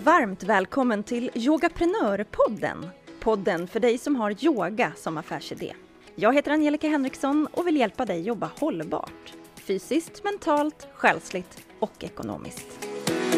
Varmt välkommen till Yogaprenörpodden. Podden för dig som har yoga som affärsidé. Jag heter Angelica Henriksson och vill hjälpa dig jobba hållbart. Fysiskt, mentalt, själsligt och ekonomiskt.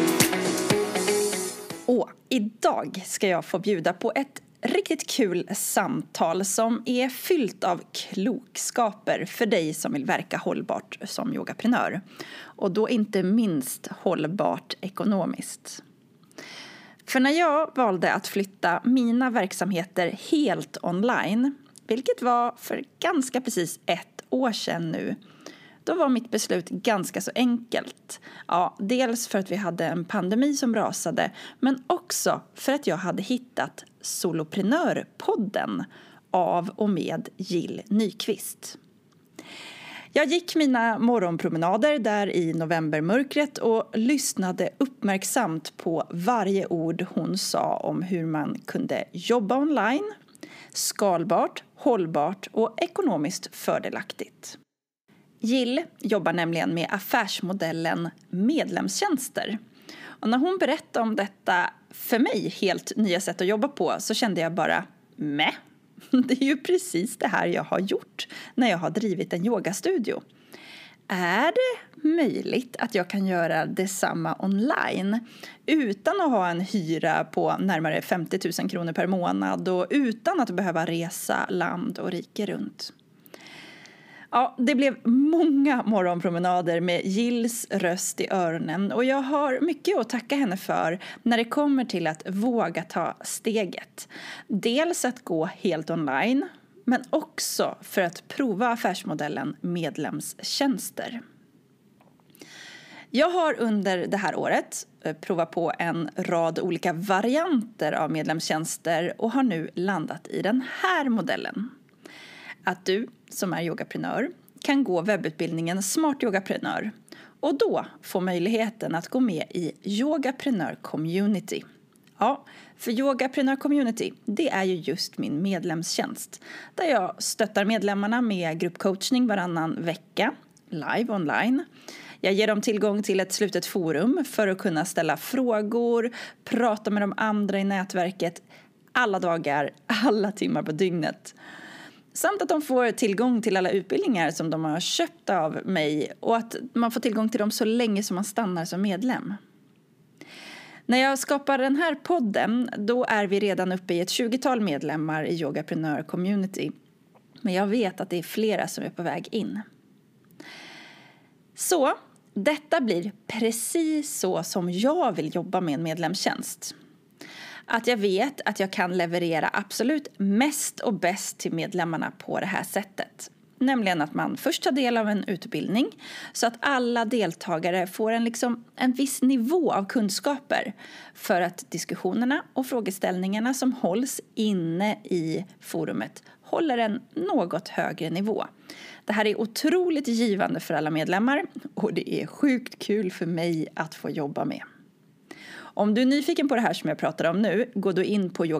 Och idag ska jag få bjuda på ett riktigt kul samtal som är fyllt av klokskaper för dig som vill verka hållbart som yogaprenör. Och då inte minst hållbart ekonomiskt. För när jag valde att flytta mina verksamheter helt online, vilket var för ganska precis 1 år sedan nu, då var mitt beslut ganska så enkelt. Ja, dels för att vi hade en pandemi som rasade, men också för att jag hade hittat Soloprenörpodden av och med Jill Nyqvist. Jag gick mina morgonpromenader där i novembermörkret och lyssnade uppmärksamt på varje ord hon sa om hur man kunde jobba online, skalbart, hållbart och ekonomiskt fördelaktigt. Jill jobbar nämligen med affärsmodellen medlemstjänster. Och när hon berättade om detta för mig helt nya sätt att jobba på så kände jag bara, det är ju precis det här jag har gjort när jag har drivit en yogastudio. Är det möjligt att jag kan göra detsamma online utan att ha en hyra på närmare 50 000 kronor per månad och utan att behöva resa land och rike runt? Ja, det blev många morgonpromenader med Jills röst i öronen och jag har mycket att tacka henne för när det kommer till att våga ta steget. Dels att gå helt online, men också för att prova affärsmodellen medlemstjänster. Jag har under det här året provat på en rad olika varianter av medlemstjänster och har nu landat i den här modellen. Att du som är yogaprenör kan gå webbutbildningen Smart Yogaprenör och då få möjligheten att gå med i Yogaprenör Community. Ja, för Yogaprenör Community, det är ju just min medlemstjänst där jag stöttar medlemmarna med gruppcoachning varannan vecka, live online. Jag ger dem tillgång till ett slutet forum för att kunna ställa frågor, prata med de andra i nätverket alla dagar, alla timmar på dygnet. Samt att de får tillgång till alla utbildningar som de har köpt av mig och att man får tillgång till dem så länge som man stannar som medlem. När jag skapar den här podden, då är vi redan uppe i ett 20-tal medlemmar i Yogaprenör Community. Men jag vet att det är flera som är på väg in. Så detta blir precis så som jag vill jobba med en medlemstjänst. Att jag vet att jag kan leverera absolut mest och bäst till medlemmarna på det här sättet. Nämligen att man först tar del av en utbildning så att alla deltagare får en viss nivå av kunskaper för att diskussionerna och frågeställningarna som hålls inne i forumet håller en något högre nivå. Det här är otroligt givande för alla medlemmar och det är sjukt kul för mig att få jobba med. Om du är nyfiken på det här som jag pratar om nu, gå då in på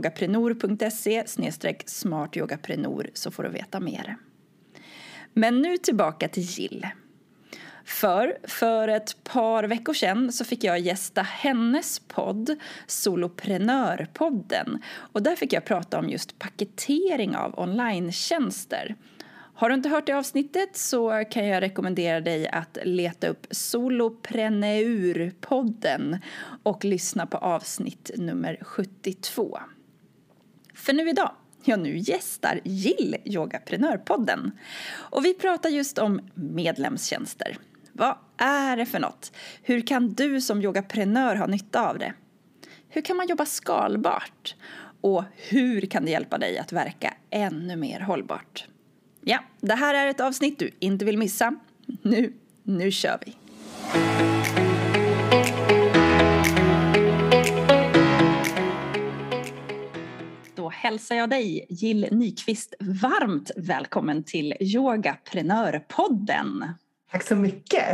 yogaprenor.se/smartyogaprenor så får du veta mer. Men nu tillbaka till Jill. För ett par veckor sedan så fick jag gästa hennes podd, Soloprenörpodden. Och där fick jag prata om just paketering av online-tjänster. Har du inte hört det avsnittet så kan jag rekommendera dig att leta upp Soloprenörpodden och lyssna på avsnitt nummer 72. För nu gästar Jill Yogaprenörpodden. Och vi pratar just om medlemstjänster. Vad är det för något? Hur kan du som yogaprenör ha nytta av det? Hur kan man jobba skalbart? Och hur kan det hjälpa dig att verka ännu mer hållbart? Ja, det här är ett avsnitt du inte vill missa. Nu kör vi! Då hälsar jag dig, Jill Nyqvist, varmt välkommen till Yogaprenörpodden. Tack så mycket!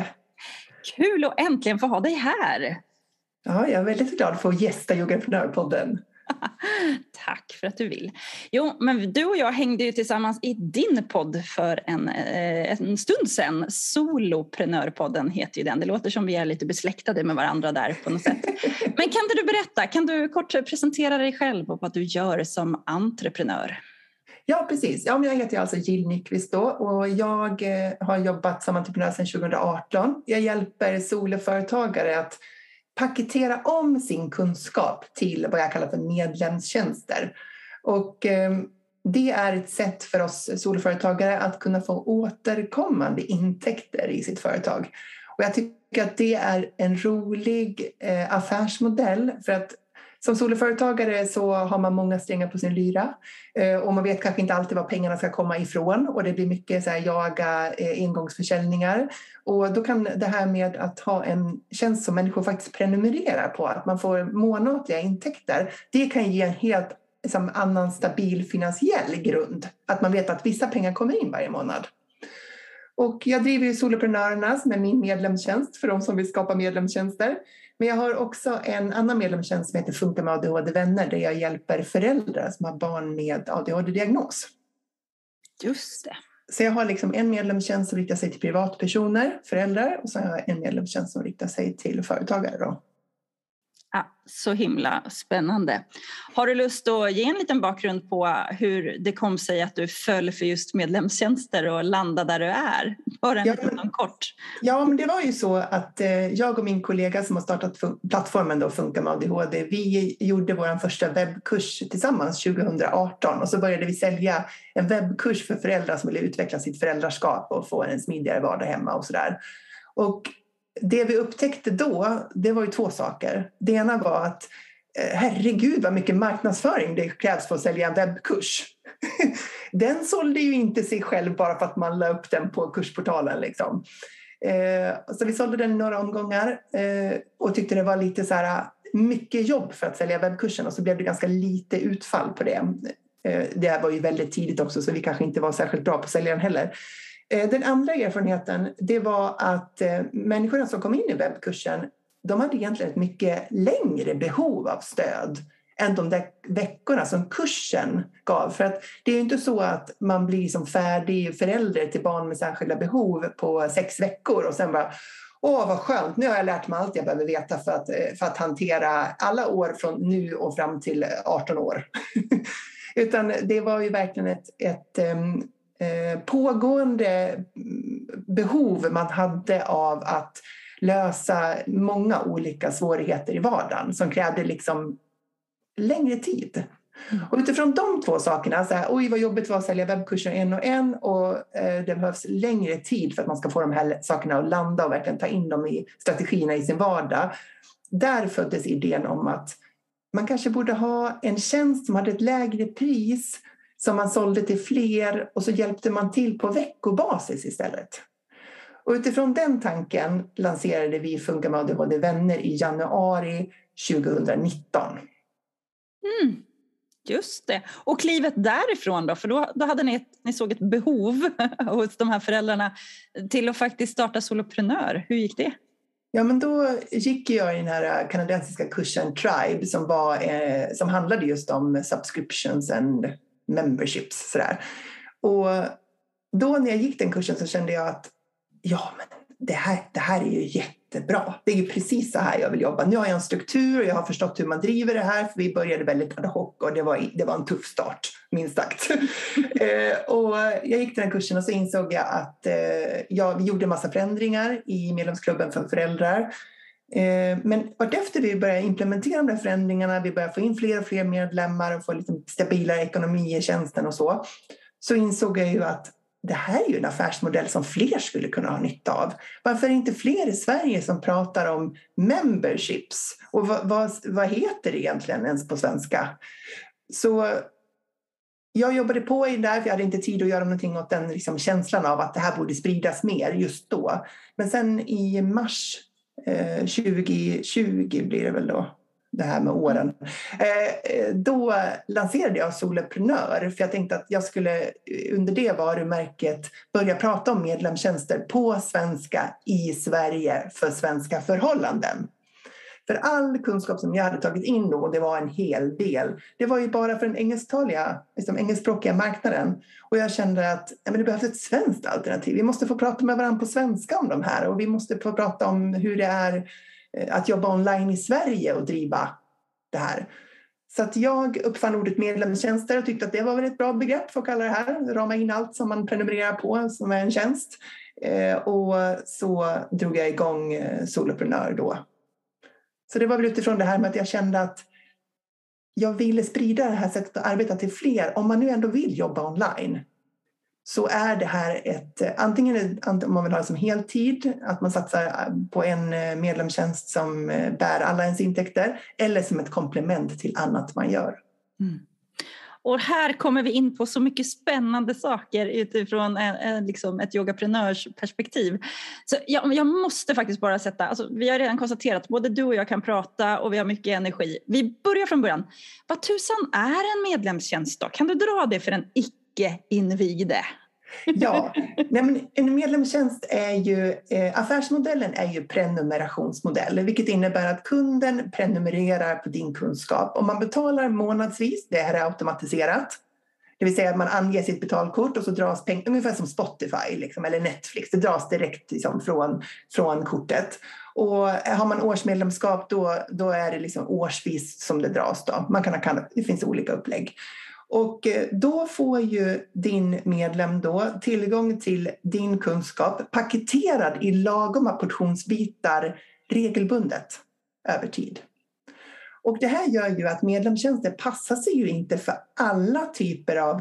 Kul att äntligen få ha dig här! Ja, jag är väldigt glad för att gästa Yogaprenörpodden. Tack för att du vill. Jo, men du och jag hängde ju tillsammans i din podd för en stund sedan. Soloprenörpodden heter ju den. Det låter som vi är lite besläktade med varandra där på något sätt. Men kan inte du berätta, kan du kort presentera dig själv och vad du gör som entreprenör? Ja, precis. Ja, men jag heter alltså Jill Nyqvist då, och jag har jobbat som entreprenör sedan 2018. Jag hjälper soloföretagare att paketera om sin kunskap till vad jag kallar för medlemstjänster. Och det är ett sätt för oss soloföretagare att kunna få återkommande intäkter i sitt företag. Och jag tycker att det är en rolig affärsmodell, för att som soloföretagare så har man många strängar på sin lyra och man vet kanske inte alltid var pengarna ska komma ifrån, och det blir mycket så här jaga engångsförsäljningar. Och då kan det här med att ha en tjänst som människor faktiskt prenumererar på, att man får månatliga intäkter, det kan ge en helt annan stabil finansiell grund. Att man vet att vissa pengar kommer in varje månad. Och jag driver ju Soloprenörernas med min medlemstjänst för de som vill skapa medlemstjänster. Men jag har också en annan medlemstjänst som heter Funka med ADHD-vänner, där jag hjälper föräldrar som har barn med ADHD-diagnos. Just det. Så jag har liksom en medlemstjänst som riktar sig till privatpersoner, föräldrar, och så har jag en medlemstjänst som riktar sig till företagare då. Ja, så himla spännande. Har du lust att ge en liten bakgrund på hur det kom sig att du föll för just medlemstjänster och landade där du är? Bara en liten kort. Ja, men det var ju så att jag och min kollega som har startat plattformen då, Funka med ADHD, vi gjorde vår första webbkurs tillsammans 2018, och så började vi sälja en webbkurs för föräldrar som ville utveckla sitt föräldraskap och få en smidigare vardag hemma och sådär. Och det vi upptäckte då, det var ju två saker. Det ena var att herregud vad mycket marknadsföring det krävs för att sälja en webbkurs. Den sålde ju inte sig själv bara för att man la upp den på kursportalen liksom. Så vi sålde den i några omgångar och tyckte det var lite så här mycket jobb för att sälja webbkursen, och så blev det ganska lite utfall på det. Det här var ju väldigt tidigt också, så vi kanske inte var särskilt bra på att sälja den heller. Den andra erfarenheten, det var att människorna som kom in i webbkursen, de hade egentligen ett mycket längre behov av stöd än de där veckorna som kursen gav. För att det är ju inte så att man blir som färdig förälder till barn med särskilda behov på 6 veckor och sen bara, åh vad skönt, nu har jag lärt mig allt jag behöver veta för att hantera alla år från nu och fram till 18 år. Utan det var ju verkligen ett pågående behov man hade av att lösa många olika svårigheter i vardagen som krävde liksom längre tid. Och utifrån de två sakerna, så här, oj vad jobbigt var att sälja webbkurser en och det behövs längre tid för att man ska få de här sakerna att landa och verkligen ta in dem i strategierna i sin vardag. Där föddes idén om att man kanske borde ha en tjänst som hade ett lägre pris som man sålde till fler, och så hjälpte man till på veckobasis istället. Och utifrån den tanken lanserade vi Funka med ADHD-vänner i januari 2019. Just det. Och klivet därifrån då? För då hade ni såg ett behov hos de här föräldrarna till att faktiskt starta Soloprenör. Hur gick det? Ja, men då gick jag i den här kanadensiska kursen Tribe som handlade just om subscriptions and memberships. Sådär. Och då när jag gick den kursen så kände jag att ja, men det här är ju jättebra. Det är ju precis så här jag vill jobba. Nu har jag en struktur och jag har förstått hur man driver det här. För vi började väldigt ad hoc och det var en tuff start, minst sagt. Och jag gick den här kursen och så insåg jag att vi gjorde en massa förändringar i medlemsklubben för föräldrar. Men vartefter vi började implementera de där förändringarna, vi började få in fler och fler medlemmar och få lite stabilare ekonomi i tjänsten och så insåg jag ju att det här är ju en affärsmodell som fler skulle kunna ha nytta av. Varför är det inte fler i Sverige som pratar om memberships? Och vad heter det egentligen ens på svenska? Så jag jobbade på i det där, för jag hade inte tid att göra någonting åt den liksom, känslan av att det här borde spridas mer just då. Men sen i mars 2020 blir det väl då, det här med åren. Då lanserade jag Soloprenör, för jag tänkte att jag skulle under det varumärket börja prata om medlemstjänster på svenska i Sverige för svenska förhållanden. För all kunskap som jag hade tagit in då, och det var en hel del, det var ju bara för den engelskspråkiga marknaden. Och jag kände att det behövs ett svenskt alternativ. Vi måste få prata med varandra på svenska om de här, och vi måste få prata om hur det är att jobba online i Sverige och driva det här. Så att jag uppfann ordet medlemstjänster och tyckte att det var väl ett bra begrepp för att kalla det här. Rama in allt som man prenumererar på som är en tjänst. Och så drog jag igång Soloprenör då. Så det var väl utifrån det här med att jag kände att jag ville sprida det här sättet att arbeta till fler. Om man nu ändå vill jobba online, så är det här antingen om man vill ha det som heltid, att man satsar på en medlemstjänst som bär alla ens intäkter, eller som ett komplement till annat man gör. Mm. Och här kommer vi in på så mycket spännande saker utifrån ett yogaprenörsperspektiv. Så jag måste faktiskt bara vi har redan konstaterat att både du och jag kan prata och vi har mycket energi. Vi börjar från början. Vad tusan är en medlemstjänst då? Kan du dra det för en icke-invigde? Ja, men en medlemstjänst är ju, affärsmodellen är ju prenumerationsmodell, vilket innebär att kunden prenumererar på din kunskap. Om man betalar månadsvis, det här är automatiserat, det vill säga att man anger sitt betalkort och så dras pengar, ungefär som Spotify liksom, eller Netflix, det dras direkt liksom, från kortet. Och har man årsmedlemskap då är det liksom årsvis som det dras då. Det finns olika upplägg. Och då får ju din medlem då tillgång till din kunskap paketerad i lagoma portionsbitar regelbundet över tid. Och det här gör ju att medlemstjänster passar sig ju inte för alla typer av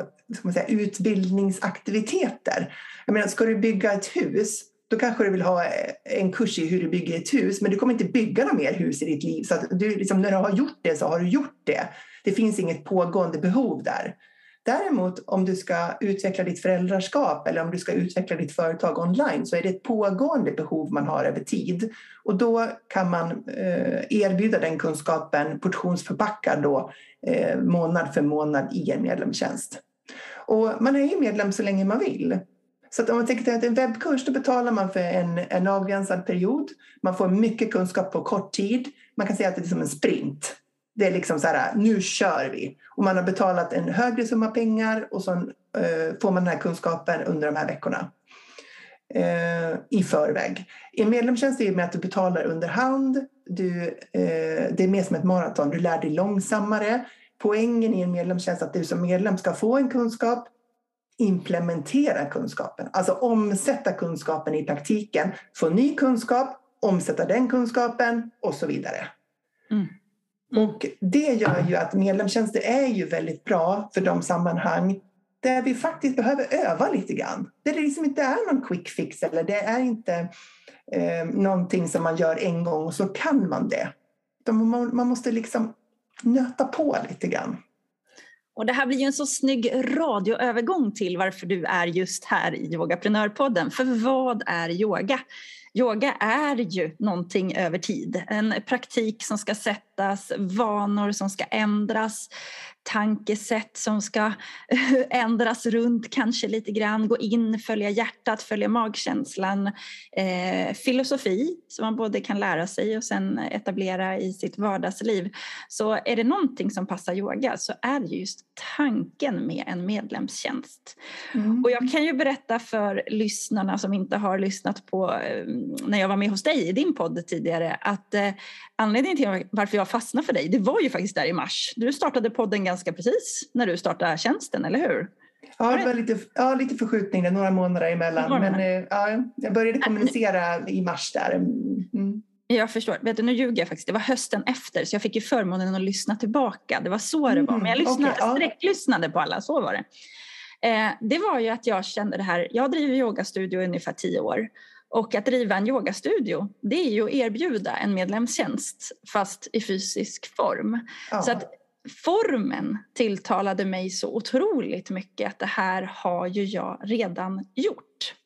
utbildningsaktiviteter. Jag menar, ska du bygga ett hus, då kanske du vill ha en kurs i hur du bygger ett hus, men du kommer inte bygga några mer hus i ditt liv. Så att du, liksom, när du har gjort det så har du gjort det. Det finns inget pågående behov där. Däremot om du ska utveckla ditt föräldraskap eller om du ska utveckla ditt företag online, så är det ett pågående behov man har över tid. Och då kan man erbjuda den kunskapen portionsförpackad då, månad för månad i en medlemstjänst. Och man är ju medlem så länge man vill. Så att om man tänker att en webbkurs, då betalar man för en avgränsad period. Man får mycket kunskap på kort tid. Man kan säga att det är som en sprint. Det är liksom så här, nu kör vi. Och man har betalat en högre summa pengar och så får man den här kunskapen under de här veckorna i förväg. En medlemstjänst är med att du betalar under hand. Det är mer som ett maraton. Du lär dig långsammare. Poängen i en medlemstjänst är att du som medlem ska få en kunskap, implementera kunskapen. Alltså omsätta kunskapen i praktiken. Få ny kunskap, omsätta den kunskapen och så vidare. Mm. Och det gör ju att medlemstjänster är ju väldigt bra för de sammanhang där vi faktiskt behöver öva lite grann. Där det liksom inte är någon quick fix eller det är inte någonting som man gör en gång och så kan man det. Man måste liksom nöta på lite grann. Och det här blir ju en så snygg radioövergång till varför du är just här i Yogaprenörpodden. För vad är yoga? Yoga är ju någonting över tid. En praktik som ska sättas, vanor som ska ändras, tankesätt som ska ändras runt kanske lite grann, gå in, följa hjärtat, följa magkänslan, filosofi som man både kan lära sig och sen etablera i sitt vardagsliv. Så är det någonting som passar yoga så är det just tanken med en medlemstjänst. Och jag kan ju berätta för lyssnarna som inte har lyssnat på när jag var med hos dig i din podd tidigare att anledningen till varför jag fastnade för dig, det var ju faktiskt där i mars. Du startade podden ganska precis när du startade tjänsten, eller hur? Ja, det var lite förskjutning, det några månader emellan. Men jag började kommunicera i mars där. Mm. Jag förstår. Vet du, nu ljuger jag faktiskt. Det var hösten efter så jag fick ju förmånen att lyssna tillbaka. Det var så det var. Men jag lyssnade på alla, så var det. Det var ju att jag kände det här. Jag driver yogastudio i ungefär 10 år. Och att driva en yogastudio, det är ju att erbjuda en medlemstjänst fast i fysisk form. Ja. Så att formen tilltalade mig så otroligt mycket att det här har ju jag redan gjort.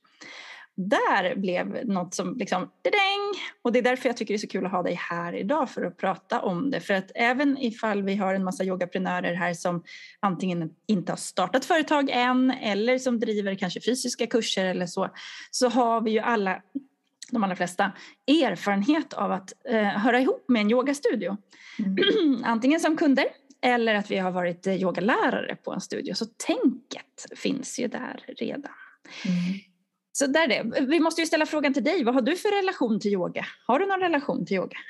Där blev något som liksom, och det är därför jag tycker det är så kul att ha dig här idag för att prata om det. För att även ifall vi har en massa yogaprenörer här som antingen inte har startat företag än eller som driver kanske fysiska kurser eller så har vi ju alla de allra flesta, erfarenhet av att höra ihop med en yogastudio. Antingen som kunder eller att vi har varit yogalärare på en studio. Så tänket finns ju där redan. Så där är det. Vi måste ju ställa frågan till dig. Vad har du för relation till yoga? Har du någon relation till yoga?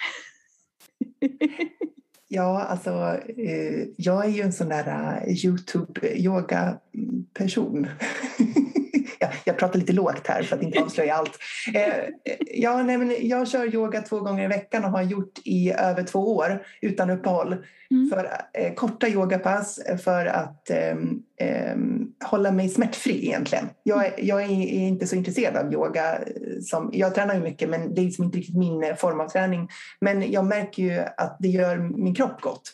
Ja, alltså jag är ju en sån där YouTube-yoga-person. Jag pratar lite lågt här för att inte avslöja allt. Jag kör yoga 2 gånger i veckan och har gjort i över 2 år utan uppehåll. För korta yogapass för att hålla mig smärtfri egentligen. Jag är inte så intresserad av yoga. Jag tränar ju mycket, men det är liksom inte riktigt min form av träning. Men jag märker ju att det gör min kropp gott.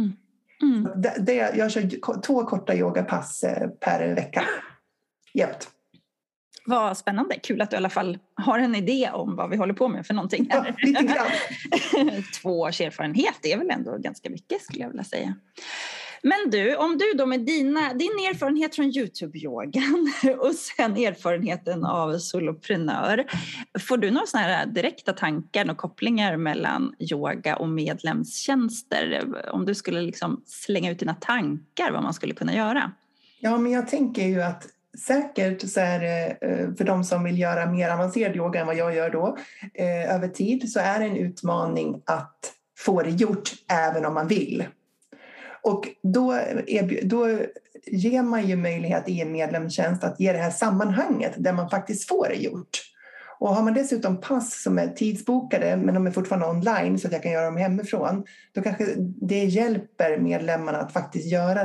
Jag kör 2 korta yogapass per vecka. Jämt. Vad spännande. Kul att du i alla fall har en idé om vad vi håller på med för någonting. Ja, lite grann. 2 års erfarenhet, det är väl ändå ganska mycket skulle jag vilja säga. Men du, om du då med din erfarenhet från YouTube-yogan och sen erfarenheten av soloprenör, får du några sådana här direkta tankar och kopplingar mellan yoga och medlemstjänster? Om du skulle liksom slänga ut dina tankar vad man skulle kunna göra? Ja, men jag tänker ju att säkert så är det för de som vill göra mer avancerad yoga än vad jag gör då över tid, så är det en utmaning att få det gjort även om man vill. Och då ger man ju möjlighet i en medlemstjänst att ge det här sammanhanget där man faktiskt får det gjort. Och har man dessutom pass som är tidsbokade men de är fortfarande online så att jag kan göra dem hemifrån, då kanske det hjälper medlemmarna att faktiskt göra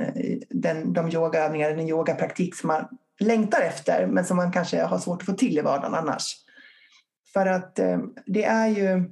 de yogaövningar, den yogapraktik som man längtar efter men som man kanske har svårt att få till i vardagen annars. För att det är ju...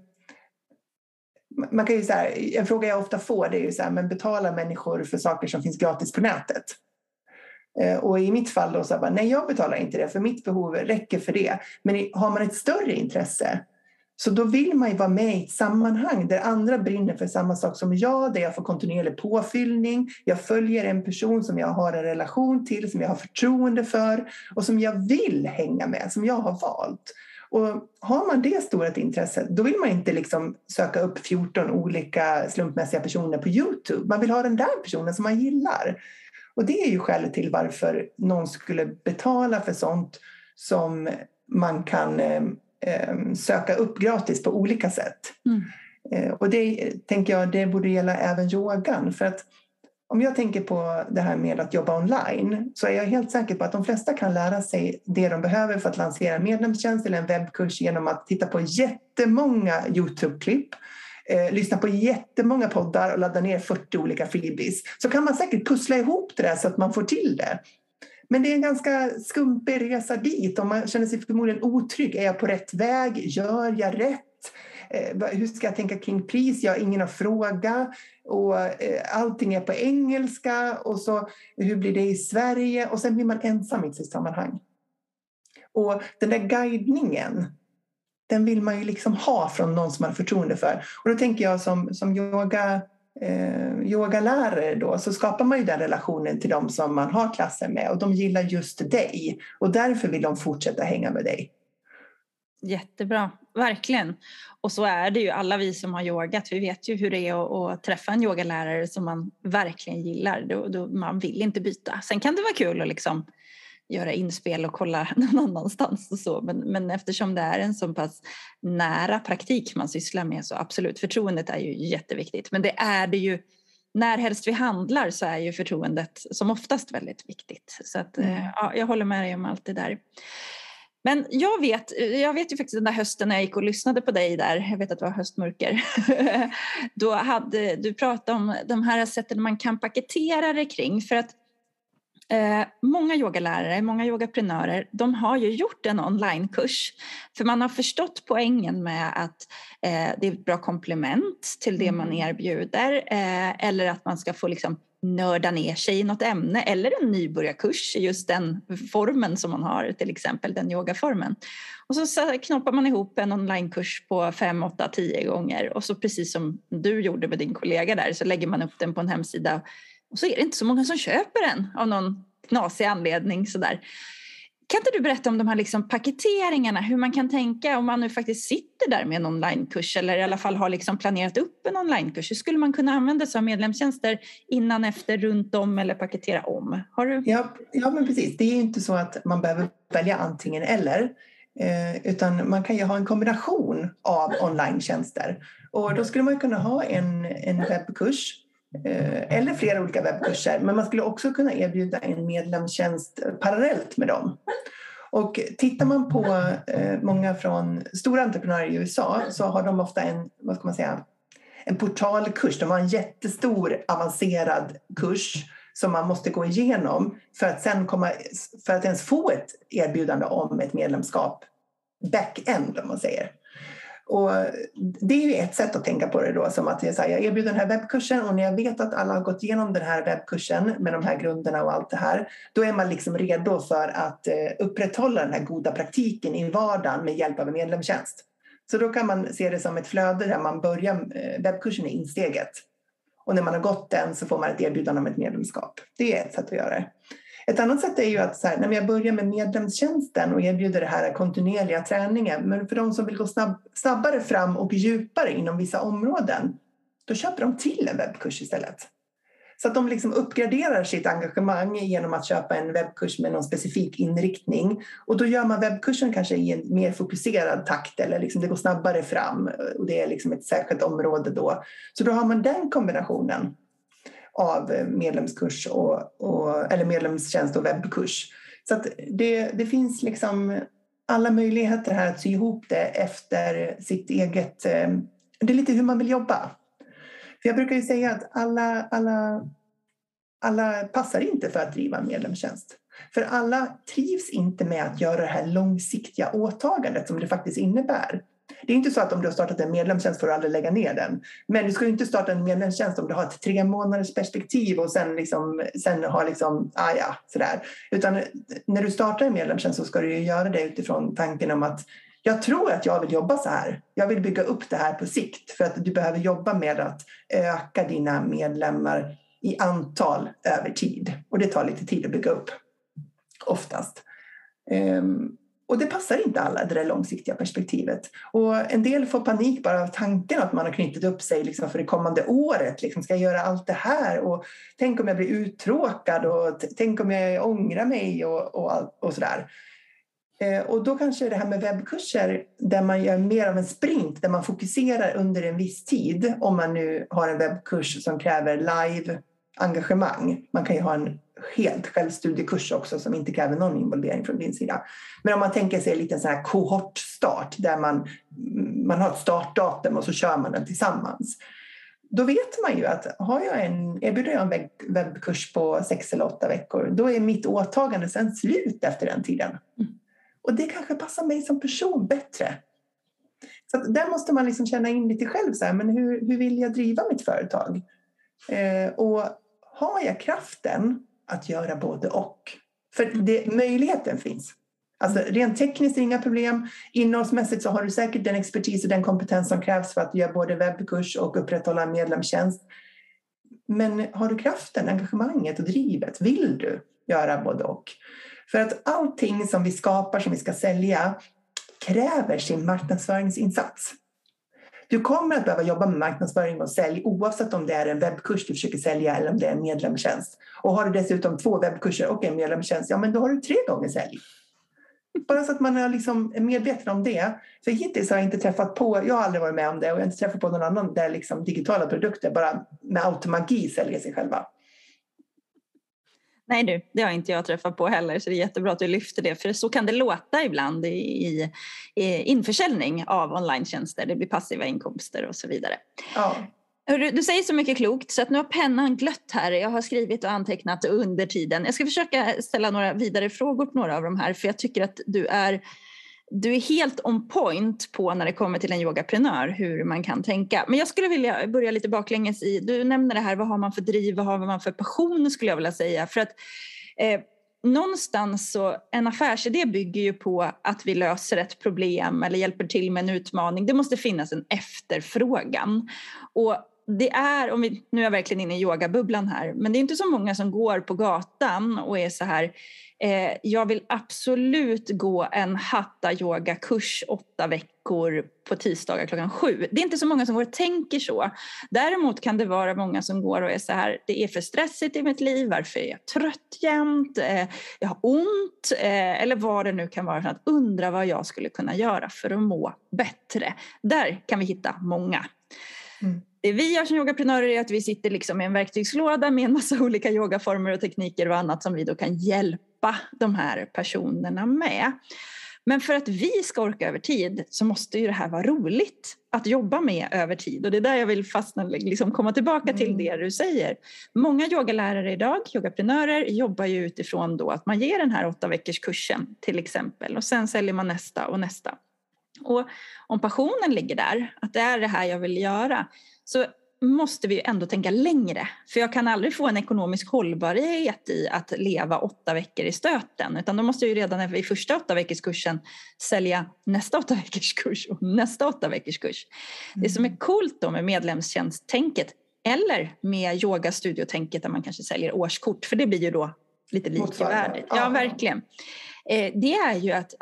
Man kan ju så här, en fråga jag ofta får det är ju så här, men betalar människor för saker som finns gratis på nätet? Och i mitt fall då så här, nej jag betalar inte det för mitt behov räcker för det. Men har man ett större intresse så då vill man ju vara med i ett sammanhang där andra brinner för samma sak som jag, där jag får kontinuerlig påfyllning. Jag följer en person som jag har en relation till, som jag har förtroende för och som jag vill hänga med, som jag har valt. Och har man det stora intresse, då vill man inte liksom söka upp 14 olika slumpmässiga personer på YouTube. Man vill ha den där personen som man gillar. Och det är ju skälet till varför någon skulle betala för sånt som man kan söka upp gratis på olika sätt. Och det tänker jag, det borde gälla även yogan. För att om jag tänker på det här med att jobba online så är jag helt säker på att de flesta kan lära sig det de behöver för att lansera en medlemstjänst eller en webbkurs genom att titta på jättemånga YouTube-klipp, lyssna på jättemånga poddar och ladda ner 40 olika freebies. Så kan man säkert pussla ihop det där så att man får till det. Men det är en ganska skumpig resa dit och man känner sig förmodligen otrygg. Är jag på rätt väg? Gör jag rätt? Hur ska jag tänka kring pris? Jag har ingen att fråga och allting är på engelska och så hur blir det i Sverige? Och sen blir man ensam i sitt sammanhang. Och den där guidningen, den vill man ju liksom ha från någon som man har förtroende för. Och då tänker jag som yogalärare då, så skapar man ju den relationen till dem som man har klasser med och de gillar just dig och därför vill de fortsätta hänga med dig. Jättebra, verkligen. Och så är det ju, alla vi som har yogat, vi vet ju hur det är att träffa en yogalärare som man verkligen gillar. Då man vill inte byta. Sen kan det vara kul att liksom göra inspel och kolla någon annanstans och så. Men eftersom det är en så pass nära praktik man sysslar med så absolut, förtroendet är ju jätteviktigt. Men det är det ju, när helst vi handlar så är ju förtroendet som oftast väldigt viktigt. Så att, ja, jag håller med dig om allt det där. Men jag vet ju faktiskt den där hösten när jag gick och lyssnade på dig där, jag vet att det var höstmörker, då hade du pratat om de här sätten man kan paketera det kring, för att många yogalärare, många yogaprenörer, de har ju gjort en onlinekurs för man har förstått poängen med att det är ett bra komplement till det man erbjuder eller att man ska få liksom nörda ner sig i något ämne eller en nybörjarkurs i just den formen som man har, till exempel den yogaformen. Och så knoppar man ihop en onlinekurs på 5, 8, 10 gånger och så precis som du gjorde med din kollega där så lägger man upp den på en hemsida och så är det inte så många som köper den av någon knasig anledning sådär. Kan inte du berätta om de här liksom paketeringarna, hur man kan tänka om man nu faktiskt sitter där med en onlinekurs eller i alla fall har liksom planerat upp en onlinekurs? Hur skulle man kunna använda sig av medlemstjänster innan, efter, runt om eller paketera om? Har du? Ja, men precis. Det är ju inte så att man behöver välja antingen eller. Utan man kan ju ha en kombination av online-tjänster. Och då skulle man kunna ha en webbkurs eller flera olika webbkurser. Men man skulle också kunna erbjuda en medlemstjänst parallellt med dem. Och tittar man på många från stora entreprenörer i USA så har de ofta en portalkurs. De har en jättestor avancerad kurs som man måste gå igenom för att ens få ett erbjudande om ett medlemskap back-end, om man säger. Och det är ju ett sätt att tänka på det då, som att jag erbjuder den här webbkursen och när jag vet att alla har gått igenom den här webbkursen med de här grunderna och allt det här, då är man liksom redo för att upprätthålla den här goda praktiken i vardagen med hjälp av en medlemstjänst. Så då kan man se det som ett flöde där man börjar webbkursen i insteget. Och när man har gått den så får man ett erbjudande om ett medlemskap. Det är ett sätt att göra det. Ett annat sätt är ju att när jag börjar med medlemstjänsten och erbjuder det här kontinuerliga träningen. Men för de som vill gå snabbare fram och djupare inom vissa områden. Då köper de till en webbkurs istället. Så att de liksom uppgraderar sitt engagemang genom att köpa en webbkurs med någon specifik inriktning. Och då gör man webbkursen kanske i en mer fokuserad takt eller liksom det går snabbare fram. Och det är liksom ett särskilt område då. Så då har man den kombinationen av medlemskurs eller medlemstjänst och webbkurs. Så att det finns liksom alla möjligheter här att sy ihop det efter sitt eget... Det är lite hur man vill jobba. För jag brukar ju säga att alla passar inte för att driva en medlemstjänst. För alla trivs inte med att göra det här långsiktiga åtagandet som det faktiskt innebär. Det är inte så att om du har startat en medlemstjänst får du aldrig lägga ner den. Men du ska ju inte starta en medlemstjänst om du har ett 3 månaders perspektiv och sen har sådär. Utan när du startar en medlemstjänst så ska du ju göra det utifrån tanken om att jag tror att jag vill jobba så här. Jag vill bygga upp det här på sikt för att du behöver jobba med att öka dina medlemmar i antal över tid. Och det tar lite tid att bygga upp, oftast. Och det passar inte alla, det där långsiktiga perspektivet. Och en del får panik bara av tanken att man har knutit upp sig liksom för det kommande året. Liksom, ska jag göra allt det här? Och tänk om jag blir uttråkad och tänk om jag ångrar mig och sådär. Och då kanske det här med webbkurser där man gör mer av en sprint, där man fokuserar under en viss tid. Om man nu har en webbkurs som kräver live-engagemang. Man kan ju ha en helt självstudiekurs också som inte kräver någon involvering från din sida. Men om man tänker sig lite sån här kohortstart där man har ett startdatum och så kör man den tillsammans. Då vet man ju att erbjuder jag en webbkurs på 6 eller 8 veckor, då är mitt åtagande sen slut efter den tiden. Och det kanske passar mig som person bättre. Så att där måste man liksom känna in lite själv. Så här, men hur vill jag driva mitt företag? Och har jag kraften att göra både och? För möjligheten finns. Alltså rent tekniskt är det inga problem. Innehållsmässigt så har du säkert den expertis och den kompetens som krävs för att göra både webbkurs och upprätthålla en medlemstjänst. Men har du kraften, engagemanget och drivet? Vill du göra både och? För att allting som vi skapar, som vi ska sälja, kräver sin marknadsföringsinsats. Du kommer att behöva jobba med marknadsföring och sälj oavsett om det är en webbkurs du försöker sälja eller om det är en medlemstjänst. Och har du dessutom 2 webbkurser och en medlemstjänst, ja men då har du 3 gånger sälj. Bara så att man är liksom medveten om det. För hittills har jag inte träffat på, jag har aldrig varit med om det och jag har inte träffat på någon annan där liksom digitala produkter bara med automagi säljer sig själva. Nej du, det har inte jag träffat på heller så det är jättebra att du lyfter det. För så kan det låta ibland i införsäljning av online-tjänster. Det blir passiva inkomster och så vidare. Ja. Du säger så mycket klokt så att nu har pennan glött här. Jag har skrivit och antecknat under tiden. Jag ska försöka ställa några vidare frågor på några av de här. För jag tycker att du är helt on point på när det kommer till en yogaprenör hur man kan tänka. Men jag skulle vilja börja lite baklänges i, du nämner det här, vad har man för driv, vad har man för passion skulle jag vilja säga. För att någonstans så en affärsidé bygger ju på att vi löser ett problem eller hjälper till med en utmaning. Det måste finnas en efterfrågan. Och det är, nu är jag verkligen inne i yogabubblan här, men det är inte så många som går på gatan och är så här, jag vill absolut gå en hatta-yoga-kurs 8 veckor på tisdagar 7:00. Det är inte så många som går och tänker så. Däremot kan det vara många som går och är så här, det är för stressigt i mitt liv, varför är jag trött jämt, jag har ont, eller vad det nu kan vara, för att undra vad jag skulle kunna göra för att må bättre. Där kan vi hitta många. Det vi gör som yogaprenörer är att vi sitter liksom i en verktygslåda med en massa olika yogaformer och tekniker och annat som vi då kan hjälpa de här personerna med. Men för att vi ska orka över tid så måste ju det här vara roligt att jobba med över tid. Och det är där jag vill fastna, liksom komma tillbaka till det du säger. Många yogalärare idag, yogaprenörer, jobbar ju utifrån då att man ger den här 8 veckors kursen till exempel. Och sen säljer man nästa och nästa. Och om passionen ligger där, att det är det här jag vill göra, så måste vi ändå tänka längre. För jag kan aldrig få en ekonomisk hållbarhet i att leva 8 veckor i stöten. Utan då måste jag ju redan i första 8 veckors kursen sälja nästa 8 veckors kurs och nästa 8 veckors kurs. Det som är coolt då med medlemstjänsttänket eller med yogastudiotänket där man kanske säljer årskort, för det blir ju då lite likvärdigt. Ja, verkligen. Det är ju att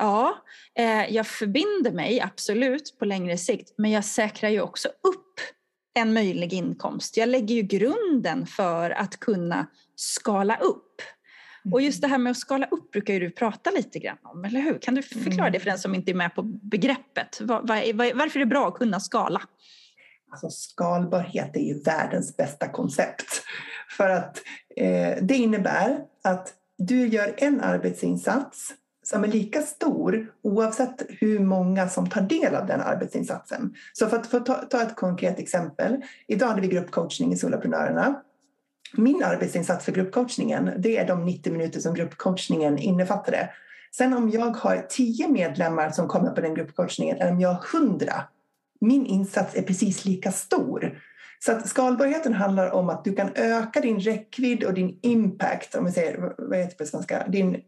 jag förbinder mig absolut på längre sikt, men jag säkrar ju också upp en möjlig inkomst. Jag lägger ju grunden för att kunna skala upp. Och just det här med att skala upp brukar ju du prata lite grann om, eller hur? Kan du förklara det för den som inte är med på begreppet? Varför är det bra att kunna skala? Alltså skalbarhet är ju världens bästa koncept. För att det innebär att du gör en arbetsinsats som är lika stor oavsett hur många som tar del av den arbetsinsatsen. Så för att ta ett konkret exempel. Idag hade vi gruppcoachning i Soloprenörerna. Min arbetsinsats för gruppcoachningen, det är de 90 minuter som gruppcoachningen innefattade. Sen om jag har 10 medlemmar som kommer på den gruppcoachningen eller om jag har 100, min insats är precis lika stor. Så att skalbarheten handlar om att du kan öka din räckvidd och din impact, om vi säger, vad heter det på svenska? Din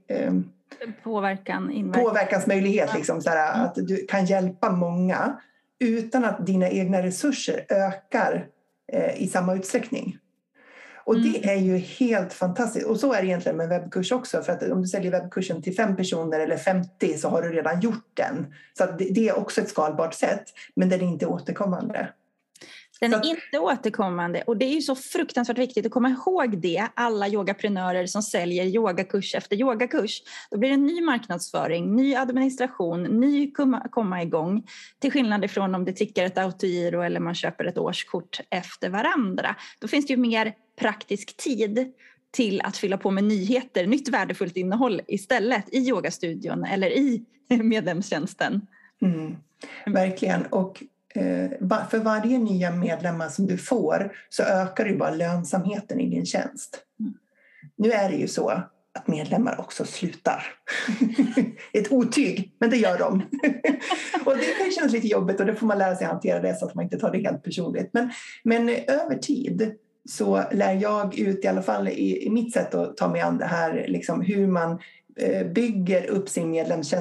påverkansmöjlighet, liksom, såhär, att du kan hjälpa många utan att dina egna resurser ökar i samma utsträckning. Och det är ju helt fantastiskt. Och så är det egentligen med en webbkurs också. För att om du säljer webbkursen till 5 personer eller 50 så har du redan gjort den. Så att det är också ett skalbart sätt, men den är inte återkommande. Den är inte återkommande, och det är ju så fruktansvärt viktigt att komma ihåg det, alla yogaprenörer som säljer yogakurs efter yogakurs. Då blir det en ny marknadsföring, ny administration, ny komma igång. Till skillnad ifrån om det tickar ett autogiro eller man köper ett årskort efter varandra. Då finns det ju mer praktisk tid till att fylla på med nyheter, nytt värdefullt innehåll istället i yogastudion eller i medlemstjänsten. Verkligen, och för varje nya medlemmar som du får så ökar ju bara lönsamheten i din tjänst. Nu är det ju så att medlemmar också slutar. Ett otyg, men det gör de. Och det kan kännas lite jobbigt och då får man lära sig hantera det så att man inte tar det helt personligt. Men över tid så lär jag ut, i alla fall i mitt sätt att ta mig an det här, liksom hur man bygger upp sin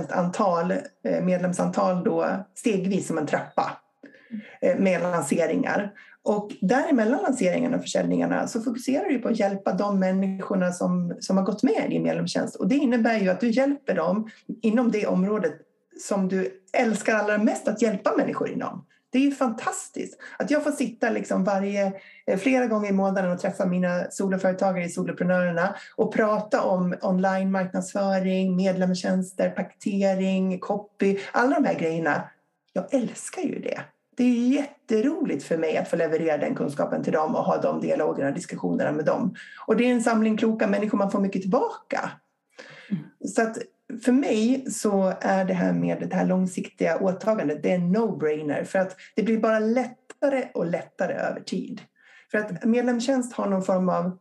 medlemsantal då stegvis som en trappa med lanseringar. Och däremellan lanseringarna och försäljningarna så fokuserar du på att hjälpa de människorna som har gått med i din medlemstjänst. Och det innebär ju att du hjälper dem inom det området som du älskar allra mest att hjälpa människor inom. Det är ju fantastiskt att jag får sitta liksom flera gånger i månaden och träffa mina soloföretagare i Soloprenörerna och prata om online-marknadsföring, medlemstjänster, paketering, copy, alla de här grejerna. Jag älskar ju det. Det är jätteroligt för mig att få leverera den kunskapen till dem och ha de dialogerna och diskussionerna med dem. Och det är en samling kloka människor, man får mycket tillbaka. Så att för mig så är det här med det här långsiktiga åtagandet, det är en no-brainer. För att det blir bara lättare och lättare över tid. För att medlemstjänst har någon form av,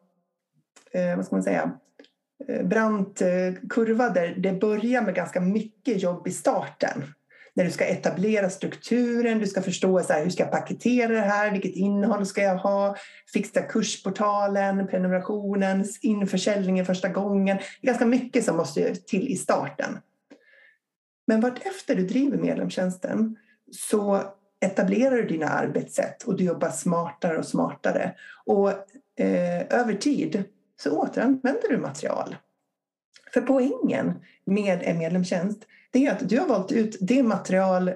brant kurva där det börjar med ganska mycket jobb i starten. När du ska etablera strukturen, du ska förstå så här, hur ska jag paketera det här, vilket innehåll ska jag ha, fixa kursportalen, prenumerationen, införsäljningen första gången. Det är ganska mycket som måste till i starten. Men vartefter du driver medlemstjänsten så etablerar du dina arbetssätt och du jobbar smartare och smartare. Och över tid så återanvänder du material. För poängen med en medlemstjänst, det är att du har valt ut det material,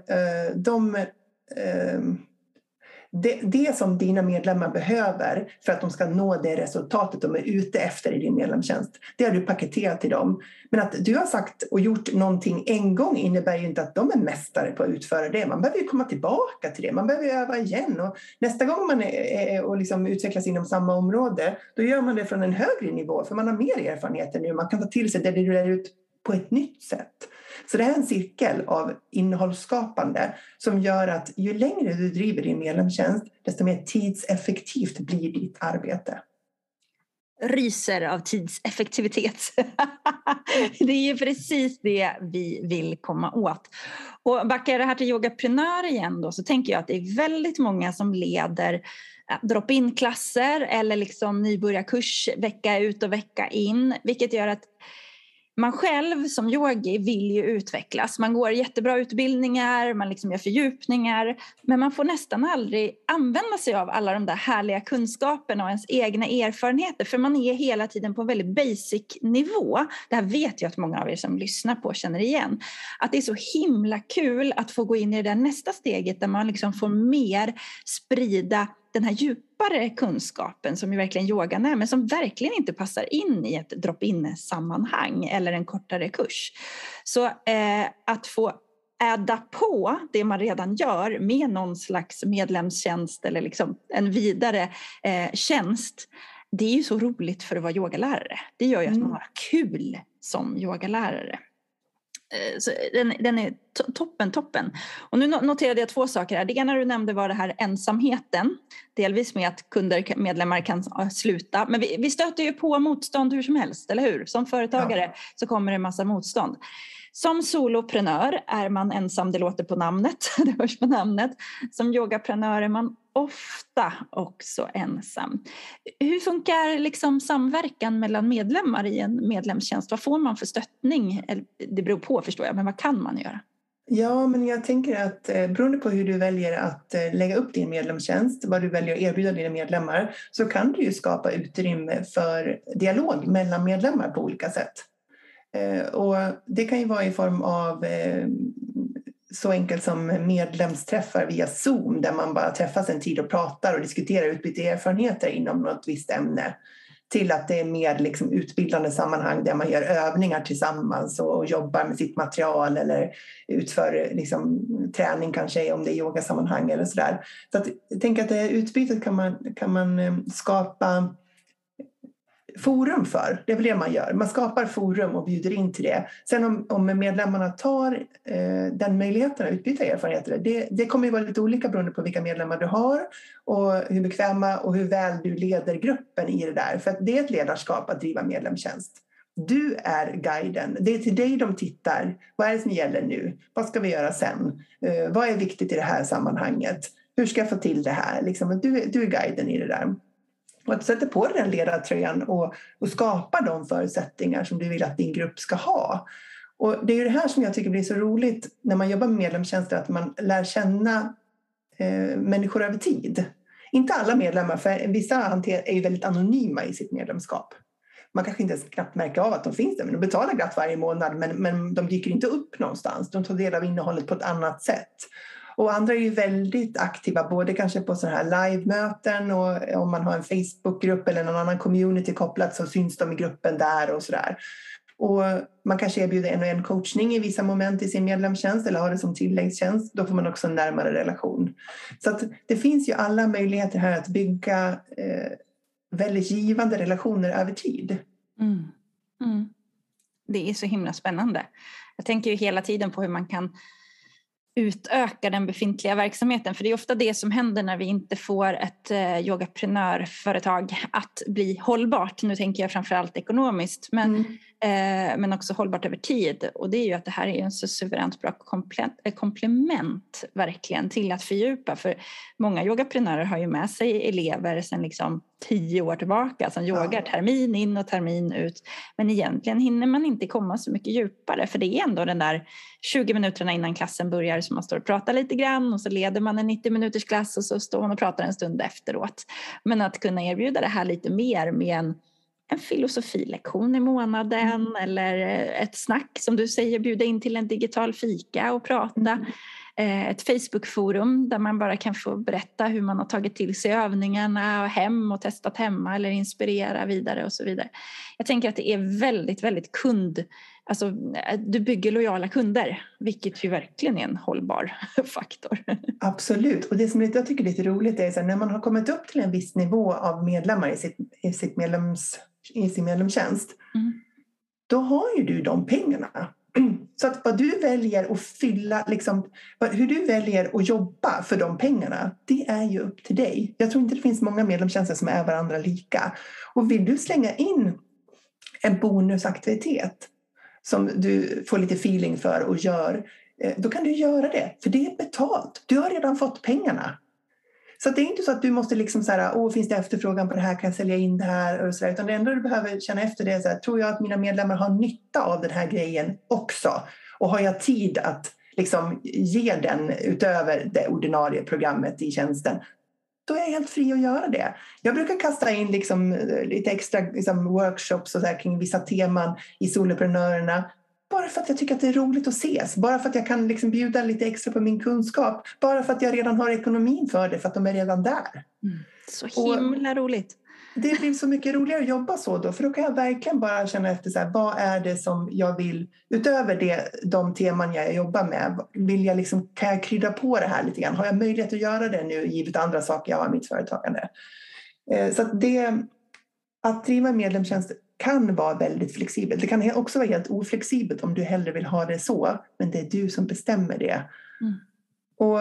det som dina medlemmar behöver för att de ska nå det resultatet de är ute efter i din medlemstjänst. Det har du paketerat till dem. Men att du har sagt och gjort någonting en gång innebär ju inte att de är mästare på att utföra det. Man behöver ju komma tillbaka till det. Man behöver öva igen. Och nästa gång man är och liksom utvecklas inom samma område, då gör man det från en högre nivå. För man har mer erfarenheter nu. Man kan ta till sig det du lär ut på ett nytt sätt. Så det här är en cirkel av innehållsskapande som gör att ju längre du driver din medlemstjänst, desto mer tidseffektivt blir ditt arbete. Ryser av tidseffektivitet. Det är ju precis det vi vill komma åt. Och backar det här till yogaprenör igen då, så tänker jag att det är väldigt många som leder drop-in-klasser eller liksom nybörjarkurs vecka ut och vecka in, vilket gör att man själv som yogi vill ju utvecklas. Man går jättebra utbildningar, man liksom gör fördjupningar. Men man får nästan aldrig använda sig av alla de där härliga kunskaperna och ens egna erfarenheter. För man är hela tiden på en väldigt basic nivå. Det här vet jag att många av er som lyssnar på känner igen. Att det är så himla kul att få gå in i det där nästa steget där man liksom får mer sprida den här djupare kunskapen som ju verkligen yogan är, men som verkligen inte passar in i ett drop-in-sammanhang eller en kortare kurs. Så att få adda på det man redan gör med någon slags medlemstjänst eller liksom en vidare tjänst, det är ju så roligt för att vara yogalärare. Det gör ju att man har kul som yogalärare. Så den är toppen. Och nu noterade jag 2 saker här. Det ena du nämnde var det här ensamheten. Delvis med att medlemmar kan sluta. Men vi stöter ju på motstånd hur som helst, eller hur? Som företagare så kommer det en massa motstånd. Som soloprenör är man ensam, det låter på namnet. Det hörs på namnet. Som yogaprenör är man ofta också ensam. Hur funkar liksom samverkan mellan medlemmar i en medlemstjänst? Vad får man för stöttning? Det beror på, förstår jag, men vad kan man göra? Ja, men jag tänker att beroende på hur du väljer att lägga upp din medlemstjänst, vad du väljer att erbjuda dina medlemmar, så kan du ju skapa utrymme för dialog mellan medlemmar på olika sätt. Och det kan ju vara i form av så enkelt som medlemsträffar via Zoom där man bara träffas en tid och pratar och diskuterar utbyte erfarenheter inom något visst ämne, till att det är mer liksom utbildande sammanhang där man gör övningar tillsammans och jobbar med sitt material eller utför liksom träning kanske om det är yogasammanhang eller sådär. Så att, jag tänker att det här utbytet kan man skapa forum för. Det är väl det man gör. Man skapar forum och bjuder in till det. Sen om medlemmarna tar den möjligheten att utbyta erfarenheter, det kommer ju vara lite olika beroende på vilka medlemmar du har och hur bekväma och hur väl du leder gruppen i det där. För att det är ett ledarskap att driva medlemstjänst. Du är guiden. Det är till dig de tittar. Vad är det som gäller nu? Vad ska vi göra sen? Vad är viktigt i det här sammanhanget? Hur ska jag få till det här? Liksom, du är guiden i det där. Och att sätta på den ledartröjan och skapa de förutsättningar som du vill att din grupp ska ha. Och det är ju det här som jag tycker blir så roligt när man jobbar med medlemstjänster, att man lär känna människor över tid. Inte alla medlemmar, för vissa är ju väldigt anonyma i sitt medlemskap. Man kanske inte knappt märker av att de finns där, men de betalar glatt varje månad, men de dyker inte upp någonstans. De tar del av innehållet på ett annat sätt. Och andra är ju väldigt aktiva, både kanske på sådana här live-möten och om man har en Facebook-grupp eller någon annan community kopplat så syns de i gruppen där och sådär. Och man kanske erbjuder en coachning i vissa moment i sin medlemstjänst eller har det som tilläggstjänst. Då får man också en närmare relation. Så att det finns ju alla möjligheter här att bygga väldigt givande relationer över tid. Det är så himla spännande. Jag tänker ju hela tiden på hur man kan utöka den befintliga verksamheten. För det är ofta det som händer när vi inte får ett yogaprenörföretag att bli hållbart. Nu tänker jag framförallt ekonomiskt. Men men också hållbart över tid. Och det är ju att det här är en så suveränt bra komplement verkligen till att fördjupa. För många yogaprenörer har ju med sig elever sedan liksom 10 år tillbaka som yogar termin in och termin ut. Men egentligen hinner man inte komma så mycket djupare, för det är ändå den där 20 minuterna innan klassen börjar som man står och pratar lite grann och så leder man en 90 minuters klass och så står man och pratar en stund efteråt. Men att kunna erbjuda det här lite mer med en filosofilektion i månaden eller ett snack som du säger, bjuda in till en digital fika och prata. Ett Facebookforum där man bara kan få berätta hur man har tagit till sig övningarna hem och testat hemma eller inspirera vidare och så vidare. Jag tänker att det är väldigt, väldigt alltså du bygger lojala kunder, vilket ju verkligen är en hållbar faktor. Absolut, och det som jag tycker är lite roligt är att när man har kommit upp till en viss nivå av medlemmar i sin medlemstjänst, då har ju du de pengarna. Så att vad du väljer att fylla, liksom, hur du väljer att jobba för de pengarna, det är ju upp till dig. Jag tror inte det finns många medlemstjänster som är varandra lika. Och vill du slänga in en bonusaktivitet som du får lite feeling för och gör, då kan du göra det. För det är betalt. Du har redan fått pengarna. Så det är inte så att du måste liksom så här, finns det efterfrågan på det här, kan jag sälja in det här och så där, utan det enda du behöver känna efter det är så här, tror jag att mina medlemmar har nytta av den här grejen också, och har jag tid att liksom ge den utöver det ordinarie programmet i tjänsten, då är jag helt fri att göra det. Jag brukar kasta in liksom lite extra liksom workshops och så här kring vissa teman i soloprenörerna. Bara för att jag tycker att det är roligt att ses. Bara för att jag kan liksom bjuda lite extra på min kunskap. Bara för att jag redan har ekonomin för det. För att de är redan där. Så himla roligt. Det blir så mycket roligare att jobba så då. För då kan jag verkligen bara känna efter så här, vad är det som jag vill. Utöver de teman jag jobbar med. Kan jag krydda på det här lite grann? Har jag möjlighet att göra det nu givet andra saker jag har i mitt företagande? Så att driva en medlemstjänst kan vara väldigt flexibelt. Det kan också vara helt oflexibelt om du hellre vill ha det så. Men det är du som bestämmer det. Och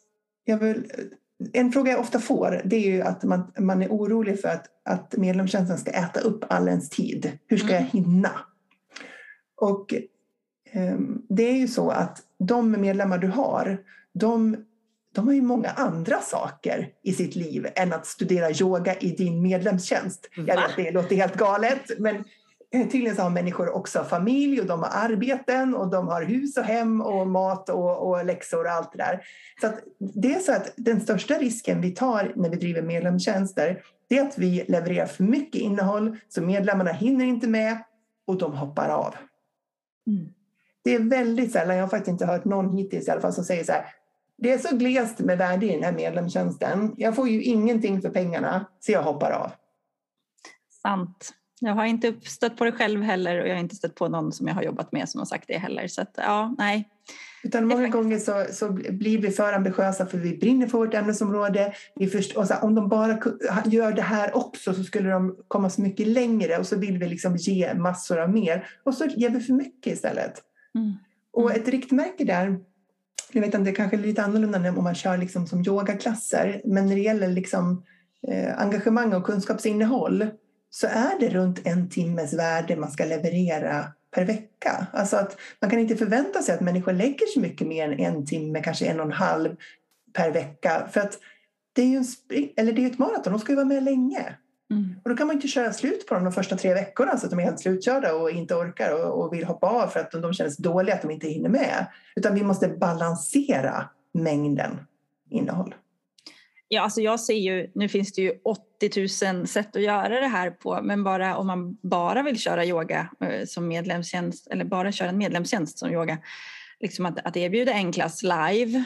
en fråga jag ofta får, det är ju att man är orolig för att medlemstjänsten ska äta upp all ens tid. Hur ska jag hinna? Och det är ju så att de medlemmar du har, de har ju många andra saker i sitt liv än att studera yoga i din medlemstjänst. Jag vet, det låter helt galet, men tydligen så har människor också familj och de har arbeten och de har hus och hem och mat och läxor och allt det där. Så att det är så att den största risken vi tar när vi driver medlemstjänster, det är att vi levererar för mycket innehåll så medlemmarna hinner inte med och de hoppar av. Det är väldigt sällan, jag har faktiskt inte hört någon hittills i alla fall som säger så här: det är så glest med värde i den här medlemstjänsten. Jag får ju ingenting för pengarna, så jag hoppar av. Sant. Jag har inte stött på det själv heller och jag har inte stött på någon som jag har jobbat med som har sagt det heller. Så att, nej. Utan många gånger så blir vi för ambitiösa för vi brinner för vårt ämnesområde. Och så, om de bara gör det här också så skulle de komma så mycket längre och så vill vi liksom ge massor av mer. Och så ger vi för mycket istället. Och ett riktmärke där, jag vet inte, det kanske är lite annorlunda om man kör liksom som yogaklasser, men när det gäller liksom, engagemang och kunskapsinnehåll så är det runt 1 timmes värde man ska leverera per vecka. Alltså att man kan inte förvänta sig att människor lägger så mycket mer än 1 timme, kanske 1,5 per vecka, för att det är ju ett maraton, de ska ju vara med länge. Och då kan man inte köra slut på de första 3 veckorna så att de är helt slutkörda och inte orkar och vill hoppa av för att de känner sig dåliga att de inte hinner med. Utan vi måste balansera mängden innehåll. Ja, alltså jag ser ju, nu finns det ju 80 000 sätt att göra det här på, men bara om man bara vill köra yoga som medlemstjänst eller bara köra en medlemstjänst som yoga, liksom att erbjuda en klass live.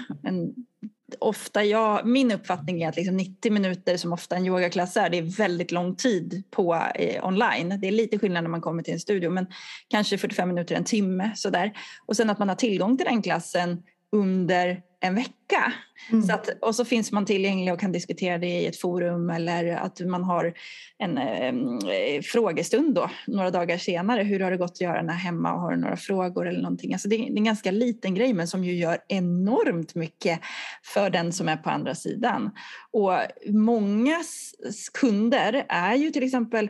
Min uppfattning är att liksom 90 minuter som ofta en yogaklass är, det är väldigt lång tid på online. Det är lite skillnad när man kommer till en studio, men kanske 45 minuter, 1 timme sådär. Och sen att man har tillgång till den klassen under en vecka. Och så finns man tillgänglig och kan diskutera det i ett forum, eller att man har en frågestund då, några dagar senare. Hur har det gått att göra den här hemma och har du några frågor eller någonting? Alltså det är en ganska liten grej, men som ju gör enormt mycket för den som är på andra sidan. Och många kunder är ju till exempel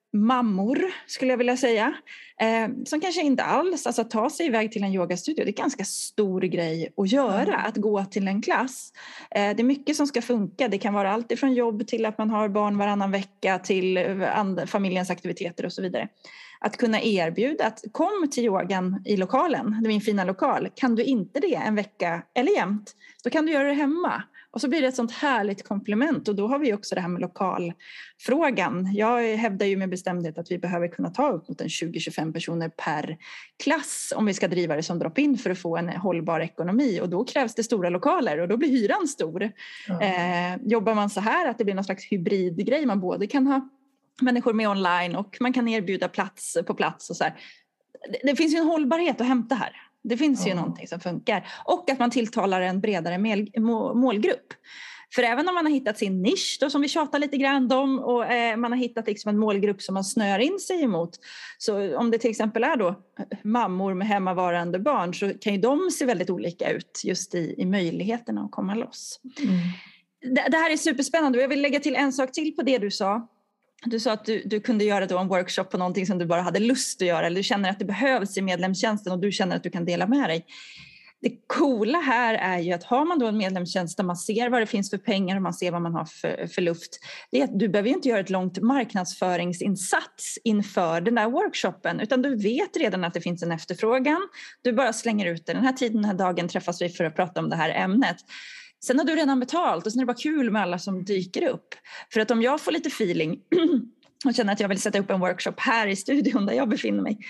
mammor skulle jag vilja säga. Som kanske inte alls, alltså att ta sig iväg till en yogastudio, det är en ganska stor grej att göra, att gå till en klass. Det är mycket som ska funka. Det kan vara allt ifrån jobb till att man har barn varannan vecka till familjens aktiviteter och så vidare. Att kunna erbjuda att kom till yogan i lokalen, det är min fina lokal. Kan du inte det en vecka eller jämt, då kan du göra det hemma. Och så blir det ett sånt härligt komplement. Och då har vi också det här med lokalfrågan. Jag hävdar ju med bestämdhet att vi behöver kunna ta upp mot 20-25 personer per klass om vi ska driva det som drop-in för att få en hållbar ekonomi. Och då krävs det stora lokaler och då blir hyran stor. Jobbar man så här att det blir någon slags hybridgrej, man både kan ha människor med online och man kan erbjuda plats på plats och så här. Det finns ju en hållbarhet att hämta här. Det finns ju någonting som funkar. Och att man tilltalar en bredare målgrupp. För även om man har hittat sin nisch då, som vi tjatar lite grann om, och man har hittat liksom en målgrupp som man snör in sig emot. Så om det till exempel är då mammor med hemmavarande barn, så kan ju de se väldigt olika ut just i möjligheterna att komma loss. Det här är superspännande och jag vill lägga till en sak till på det du sa. Du sa att du kunde göra då en workshop på någonting som du bara hade lust att göra, eller du känner att det behövs i medlemstjänsten och du känner att du kan dela med dig. Det coola här är ju att har man då en medlemstjänst där man ser vad det finns för pengar och man ser vad man har för luft, det är att du behöver ju inte göra ett långt marknadsföringsinsats inför den där workshopen, utan du vet redan att det finns en efterfrågan. Du bara slänger ut det. Den här tiden, den här dagen träffas vi för att prata om det här ämnet. Sen har du redan betalt och sen är det bara kul med alla som dyker upp. För att om jag får lite feeling och känner att jag vill sätta upp en workshop här i studion där jag befinner mig,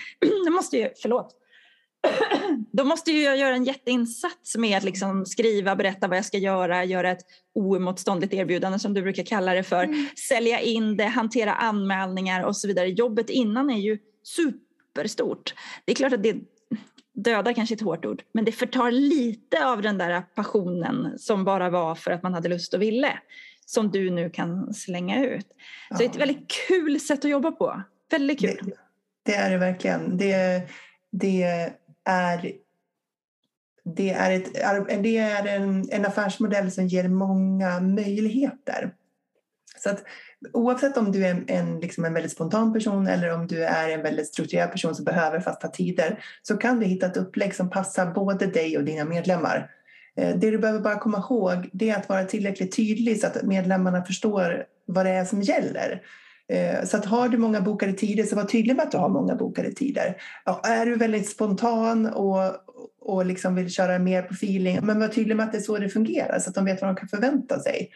då måste jag göra en jätteinsats med att liksom skriva, berätta vad jag ska göra ett oemotståndligt erbjudande som du brukar kalla det för, sälja in det, hantera anmälningar och så vidare. Jobbet innan är ju superstort. Det är klart att det döda kanske är ett hårt ord, men det förtar lite av den där passionen som bara var för att man hade lust och ville, som du nu kan slänga ut. Så det är ett väldigt kul sätt att jobba på. Väldigt kul. Det är det verkligen. Det är en affärsmodell som ger många möjligheter. Så att oavsett om du är en väldigt spontan person eller om du är en väldigt strukturerad person som behöver fasta tider, så kan du hitta ett upplägg som passar både dig och dina medlemmar. Det du behöver bara komma ihåg, det är att vara tillräckligt tydlig så att medlemmarna förstår vad det är som gäller. Så att har du många bokade tider, så var tydlig med att du har många bokade tider. Ja, är du väldigt spontan och liksom vill köra mer på feeling, men var tydlig med att det är så det fungerar så att de vet vad de kan förvänta sig.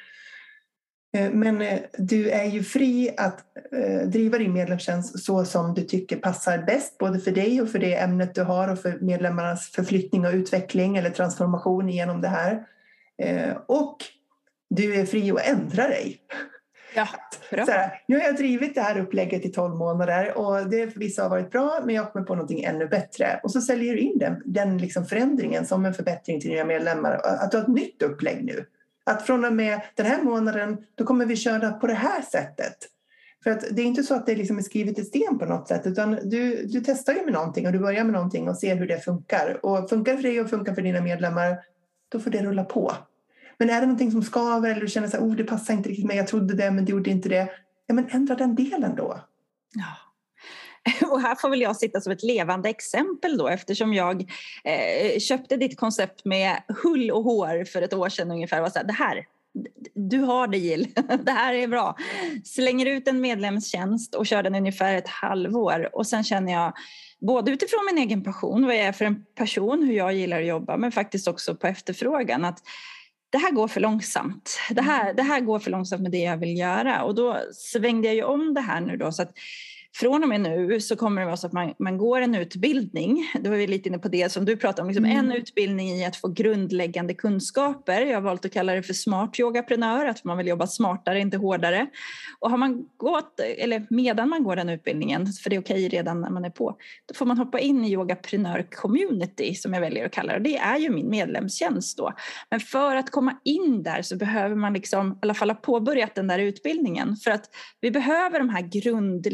Men du är ju fri att driva din medlemstjänst så som du tycker passar bäst, både för dig och för det ämnet du har och för medlemmarnas förflyttning och utveckling eller transformation genom det här. Och du är fri att ändra dig. Ja, bra. Så här, nu har jag drivit det här upplägget i 12 månader och det för vissa har varit bra, men jag kommer på någonting ännu bättre. Och så säljer du in den liksom förändringen som en förbättring till dina medlemmar. Att du har ett nytt upplägg nu. Att från och med den här månaden, då kommer vi köra på det här sättet. För att det är inte så att det liksom är skrivet i sten på något sätt, utan du testar ju med någonting och du börjar med någonting och ser hur det funkar. Och funkar för dig och funkar för dina medlemmar, då får det rulla på. Men är det någonting som skaver eller du känner så här, det passar inte riktigt med, jag trodde det men det gjorde inte det. Ja, men ändra den delen då. Ja. Och här får väl jag sitta som ett levande exempel då, eftersom jag köpte ditt koncept med hull och hår för ett år sedan ungefär. Och så här, det här, du har det Jill, det här är bra. Slänger ut en medlemstjänst och kör den ungefär ett halvår. Och sen känner jag, både utifrån min egen passion, vad jag är för en person, hur jag gillar att jobba, men faktiskt också på efterfrågan, att det här går för långsamt. Det här går för långsamt med det jag vill göra. Och då svängde jag ju om det här nu då, så att från och med nu så kommer det vara så att man går en utbildning. Då är vi lite inne på det som du pratar om. Liksom en utbildning i att få grundläggande kunskaper. Jag har valt att kalla det för smart yogaprenör. Att man vill jobba smartare, inte hårdare. Och har man gått, eller medan man går den utbildningen, för det är okej redan när man är på, då får man hoppa in i yogaprenör community som jag väljer att kalla det. Det är ju min medlemstjänst då. Men för att komma in där så behöver man liksom i alla fall ha påbörjat den där utbildningen. För att vi behöver de här grundläggande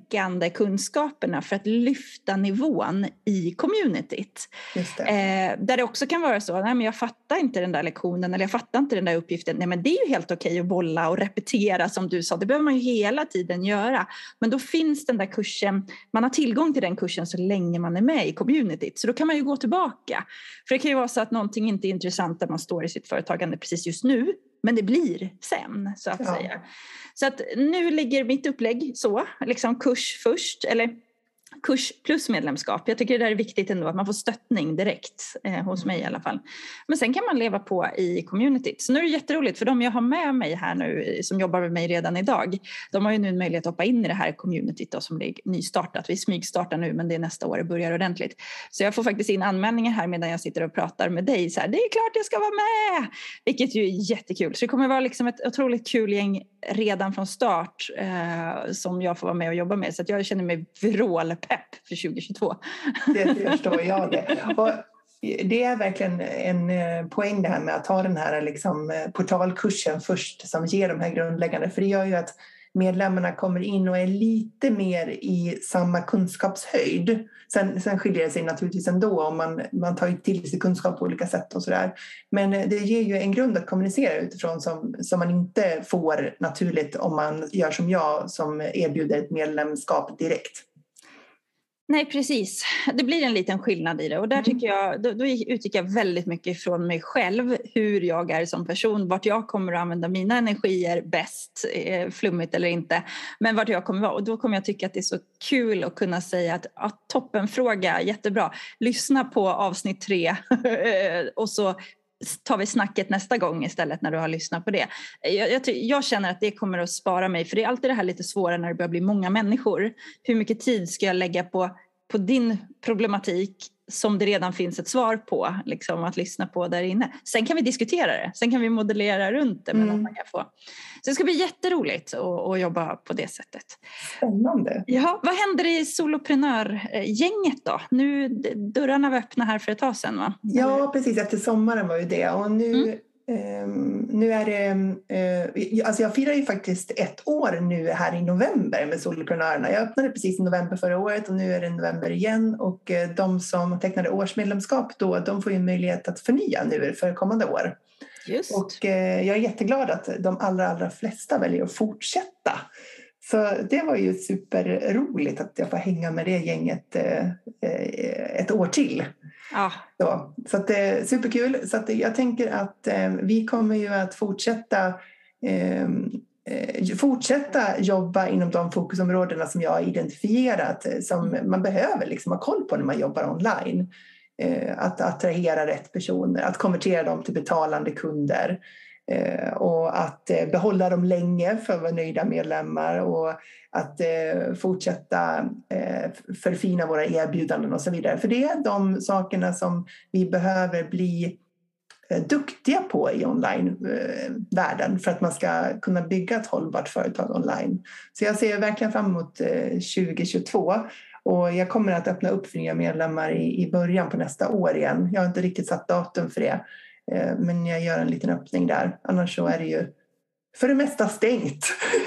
grundläggande kunskaperna för att lyfta nivån i communityt. Just det. Där det också kan vara så, nej men jag fattar inte den där lektionen eller jag fattar inte den där uppgiften. Nej men det är ju helt okej att bolla och repetera som du sa, det behöver man ju hela tiden göra. Men då finns den där kursen, man har tillgång till den kursen så länge man är med i communityt. Så då kan man ju gå tillbaka. För det kan ju vara så att någonting inte är intressant där man står i sitt företagande precis just nu. Men det blir sen, så att säga. Så att nu ligger mitt upplägg så, liksom kurs först, eller kurs plus medlemskap. Jag tycker det där är viktigt ändå, att man får stöttning direkt hos mig i alla fall. Men sen kan man leva på i communityt. Så nu är det jätteroligt, för de jag har med mig här nu som jobbar med mig redan idag, de har ju nu en möjlighet att hoppa in i det här communityt då, som är nystartat. Vi smygstartar nu, men det är nästa år det börjar ordentligt. Så jag får faktiskt in anmälningar här medan jag sitter och pratar med dig. Så här, det är klart jag ska vara med! Vilket ju är jättekul. Så det kommer vara liksom ett otroligt kul gäng redan från start som jag får vara med och jobba med. Så att jag känner mig vrålpepp för 2022. Det förstår jag det. Och det är verkligen en poäng det här med att ha den här liksom portalkursen först som ger de här grundläggande. För det gör ju att medlemmarna kommer in och är lite mer i samma kunskapshöjd. Sen skiljer det sig naturligtvis ändå om man tar till sig kunskap på olika sätt och sådär. Men det ger ju en grund att kommunicera utifrån som man inte får naturligt om man gör som jag som erbjuder ett medlemskap direkt. Nej, precis. Det blir en liten skillnad i det. Och där tycker jag, då utgick jag väldigt mycket från mig själv. Hur jag är som person. Vart jag kommer att använda mina energier bäst. Flummigt eller inte. Men vart jag kommer vara. Och då kommer jag tycka att det är så kul att kunna säga att toppenfråga, jättebra. Lyssna på avsnitt 3. Och så tar vi snacket nästa gång istället när du har lyssnat på det. Jag känner att det kommer att spara mig. För det är alltid det här lite svåra när det börjar bli många människor. Hur mycket tid ska jag lägga på din problematik som det redan finns ett svar på. Liksom, att lyssna på där inne. Sen kan vi diskutera det. Sen kan vi modellera runt det. Men att man kan få. Så det ska bli jätteroligt att jobba på det sättet. Spännande. Ja, vad händer i soloprenörgänget då? Nu, dörrarna var öppna här för ett tag sedan, va? Ja, precis. Efter sommaren var ju det. Och nu är det... alltså jag firar ju faktiskt 1 år nu här i november med soloprenörerna. Jag öppnade precis i november förra året och nu är det november igen. Och de som tecknade årsmedlemskap då, de får ju möjlighet att förnya nu för kommande år. Just. Och jag är jätteglad att de allra flesta väljer att fortsätta. Så det var ju superroligt att jag får hänga med det gänget 1 år till. Ja. Så att det är superkul. Så att jag tänker att vi kommer ju att fortsätta jobba inom de fokusområdena som jag har identifierat som man behöver liksom ha koll på när man jobbar online. Att attrahera rätt personer, att konvertera dem till betalande kunder och att behålla dem länge för att vara nöjda medlemmar och att fortsätta förfina våra erbjudanden och så vidare. För det är de sakerna som vi behöver bli duktiga på i online-världen för att man ska kunna bygga ett hållbart företag online. Så jag ser verkligen fram emot 2022 och jag kommer att öppna upp för nya medlemmar i början på nästa år igen. Jag har inte riktigt satt datum för det, men jag gör en liten öppning där. Annars så är det ju för det mesta stängt.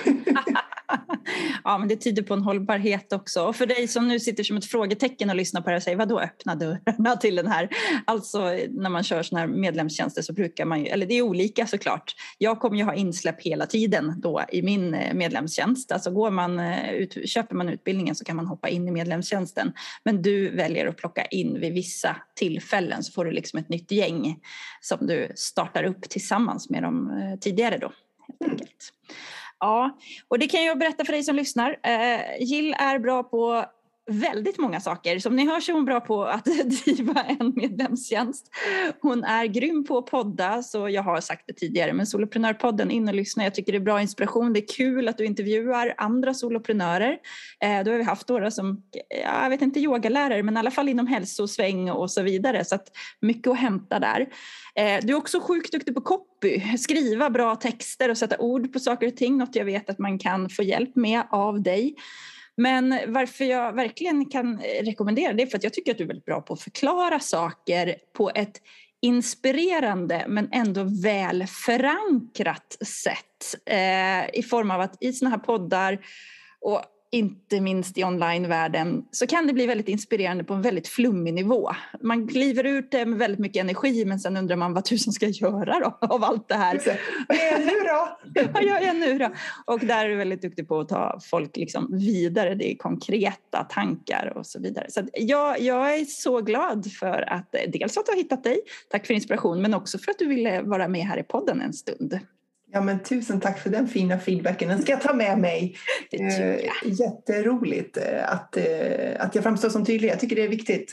Ja, men det tyder på en hållbarhet också. Och för dig som nu sitter som ett frågetecken och lyssnar på det och säger, vadå öppna dörrarna till den här? Alltså när man kör såna här medlemstjänster så brukar man ju, eller det är olika såklart. Jag kommer ju ha insläpp hela tiden då i min medlemstjänst. Alltså köper man utbildningen så kan man hoppa in i medlemstjänsten. Men du väljer att plocka in vid vissa tillfällen så får du liksom ett nytt gäng som du startar upp tillsammans med de tidigare då, helt enkelt. Ja, och det kan jag berätta för dig som lyssnar. Jill är bra på väldigt många saker. Som ni hör så är hon bra på att driva en medlemstjänst. Hon är grym på att podda, så jag har sagt det tidigare. Men Soloprenörpodden, in och lyssna. Jag tycker det är bra inspiration. Det är kul att du intervjuar andra soloprenörer. Då har vi haft några som, jag vet inte yogalärare, men i alla fall inom hälsosväng och så vidare. Så att mycket att hämta där. Du är också sjukt duktig på copy. Skriva bra texter och sätta ord på saker och ting. Något jag vet att man kan få hjälp med av dig. Men varför jag verkligen kan rekommendera det är för att jag tycker att du är väldigt bra på att förklara saker på ett inspirerande men ändå väl förankrat sätt. I form av att i såna här poddar och inte minst i onlinevärlden så kan det bli väldigt inspirerande på en väldigt flummig nivå. Man kliver ut det med väldigt mycket energi men sen undrar man vad tusen ska jag göra då av allt det här. Vad gör jag nu då? Vad gör jag nu då? Och där är du väldigt duktig på att ta folk liksom vidare, det är konkreta tankar och så vidare. Så att jag är så glad för att dels att du har hittat dig, tack för inspiration, men också för att du ville vara med här i podden en stund. Ja, men tusen tack för den fina feedbacken. Den ska jag ta med mig. Det tycker jag. Jätteroligt att jag framstår som tydlig. Jag tycker det är viktigt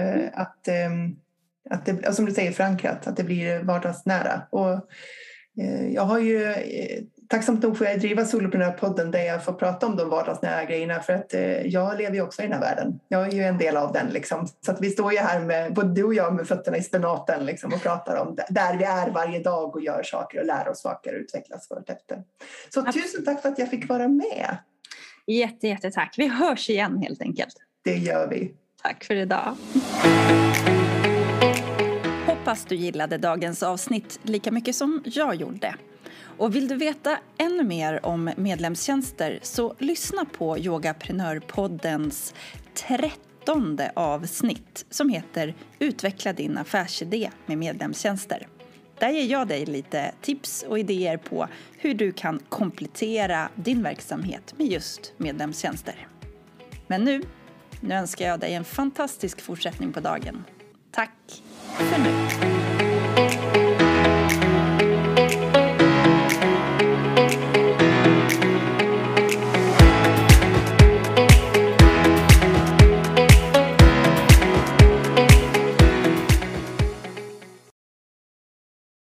att det, som du säger, förankrat. Att det blir vardagsnära. Och jag har ju, tacksamt nog får jag driva Soloprenörpodden där jag får prata om de vardagsnära grejerna. För att jag lever ju också i den här världen. Jag är ju en del av den liksom. Så att vi står ju här med, både du och jag, med fötterna i spenaten liksom, och pratar om där vi är varje dag och gör saker och lär oss saker och utvecklas för efter. Så tusen tack för att jag fick vara med. Jättetack. Vi hörs igen helt enkelt. Det gör vi. Tack för idag. Hoppas du gillade dagens avsnitt lika mycket som jag gjorde. Och vill du veta ännu mer om medlemstjänster så lyssna på Yogaprenörpoddens 13:e avsnitt som heter Utveckla din affärsidé med medlemstjänster. Där ger jag dig lite tips och idéer på hur du kan komplettera din verksamhet med just medlemstjänster. Men nu önskar jag dig en fantastisk fortsättning på dagen. Tack för nu!